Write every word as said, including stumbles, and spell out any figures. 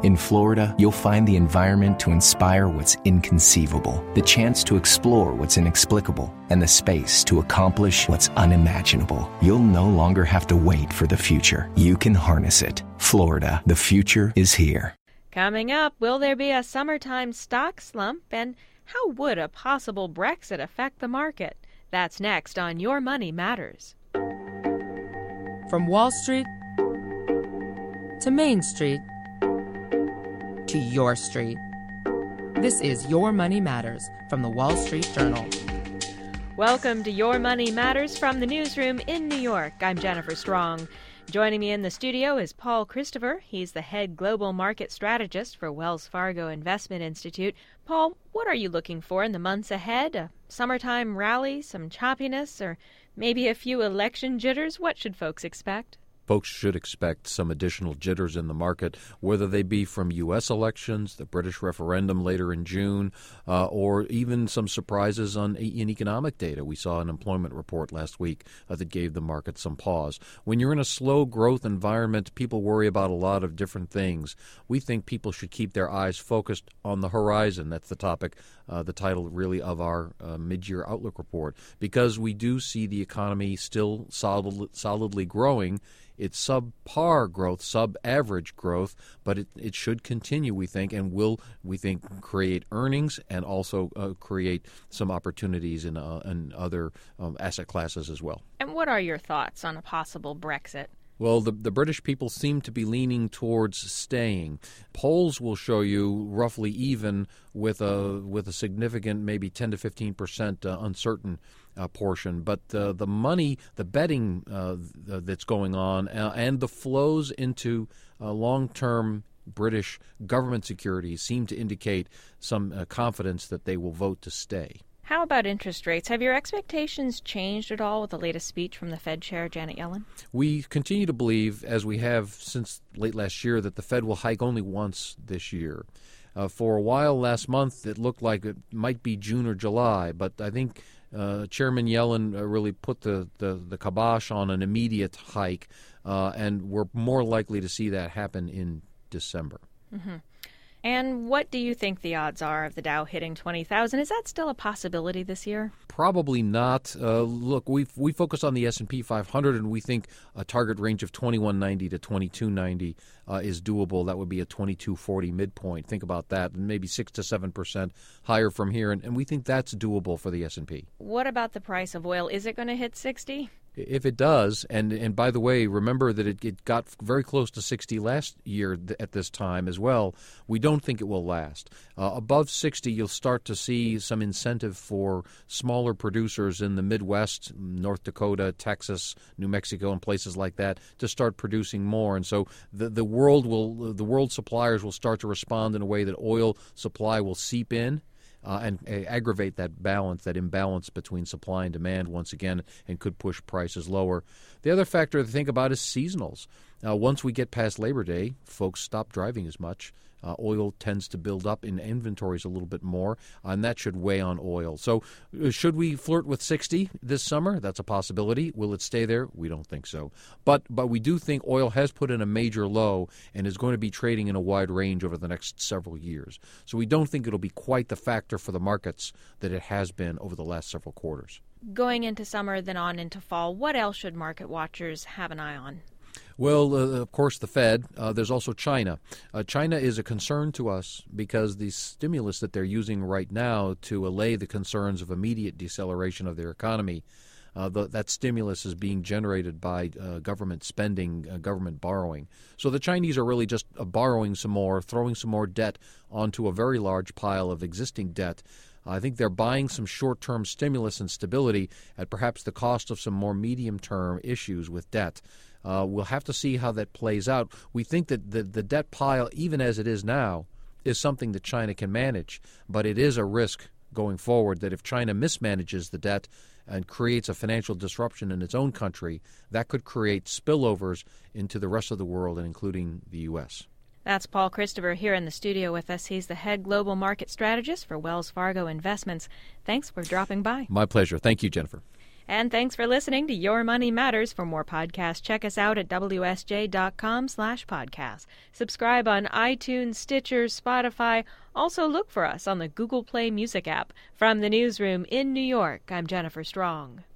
In Florida, you'll find the environment to inspire what's inconceivable, the chance to explore what's inexplicable, and the space to accomplish what's unimaginable. You'll no longer have to wait for the future. You can harness it. Florida, the future is here. Coming up, will there be a summertime stock slump, and how would a possible Brexit affect the market? That's next on Your Money Matters. From Wall Street to Main Street to your street. This is Your Money Matters from the Wall Street Journal. Welcome to Your Money Matters from the newsroom in New York. I'm Jennifer Strong. Joining me in the studio is Paul Christopher. He's the head global market strategist for Wells Fargo Investment Institute. Paul, what are you looking for in the months ahead? A summertime rally, some choppiness, or maybe a few election jitters? What should folks expect? Folks should expect some additional jitters in the market, whether they be from U S elections, the British referendum later in June, uh, or even some surprises on in economic data. We saw an employment report last week uh, that gave the market some pause. When you're in a slow growth environment, people worry about a lot of different things. We think people should keep their eyes focused on the horizon. That's the topic, uh, the title really of our uh, mid-year outlook report, because we do see the economy still solid, solidly growing. It's subpar growth, sub-average growth, but it, it should continue, we think, and will, we think, create earnings and also uh, create some opportunities in, uh, in other um, asset classes as well. And what are your thoughts on a possible Brexit? Well, the, the British people seem to be leaning towards staying. Polls will show you roughly even with a with a significant, maybe ten to fifteen percent uh, uncertain uh, portion. But uh, the money, the betting uh, th- that's going on, uh, and the flows into uh, long-term British government securities seem to indicate some uh, confidence that they will vote to stay. How about interest rates? Have your expectations changed at all with the latest speech from the Fed Chair, Janet Yellen? We continue to believe, as we have since late last year, that the Fed will hike only once this year. Uh, for a while last month, it looked like it might be June or July, but I think uh, Chairman Yellen uh, really put the, the, the kibosh on an immediate hike, uh, and we're more likely to see that happen in December. Mm-hmm. And what do you think the odds are of the Dow hitting twenty thousand? Is that still a possibility this year? Probably not. Uh, look, we we focus on the S and P five hundred, and we think a target range of twenty-one ninety to twenty-two ninety uh, is doable. That would be a twenty-two forty midpoint. Think about that, and maybe six to seven percent higher from here, and, and we think that's doable for the S and P. What about the price of oil? Is it going to hit sixty? If it does, and and by the way, remember that it, it got very close to sixty last year th- at this time as well. We don't think it will last. Uh, above sixty, you'll start to see some incentive for smaller producers in the Midwest, North Dakota, Texas, New Mexico, and places like that to start producing more. And so the the world will the world suppliers will start to respond in a way that oil supply will seep in. Uh, and uh, aggravate that balance, that imbalance between supply and demand once again, and could push prices lower. The other factor to think about is seasonals. Uh, once we get past Labor Day, folks stop driving as much. Uh, oil tends to build up in inventories a little bit more, and that should weigh on oil. So uh, should we flirt with sixty this summer? That's a possibility. Will it stay there? We don't think so. But but we do think oil has put in a major low and is going to be trading in a wide range over the next several years. So we don't think it'll be quite the factor for the markets that it has been over the last several quarters. Going into summer, then on into fall, what else should market watchers have an eye on? Well, uh, of course, the Fed. Uh, there's also China. Uh, China is a concern to us because the stimulus that they're using right now to allay the concerns of immediate deceleration of their economy, uh, the, that stimulus is being generated by uh, government spending, uh, government borrowing. So the Chinese are really just uh, borrowing some more, throwing some more debt onto a very large pile of existing debt. I think they're buying some short-term stimulus and stability at perhaps the cost of some more medium-term issues with debt. Uh, we'll have to see how that plays out. We think that the, the debt pile, even as it is now, is something that China can manage, but it is a risk going forward that if China mismanages the debt and creates a financial disruption in its own country, that could create spillovers into the rest of the world, and including the U S. That's Paul Christopher here in the studio with us. He's the head global market strategist for Wells Fargo Investments. Thanks for dropping by. My pleasure. Thank you, Jennifer. And thanks for listening to Your Money Matters. For more podcasts, check us out at W S J dot com slash podcast. Subscribe on iTunes, Stitcher, Spotify. Also look for us on the Google Play Music app. From the newsroom in New York, I'm Jennifer Strong.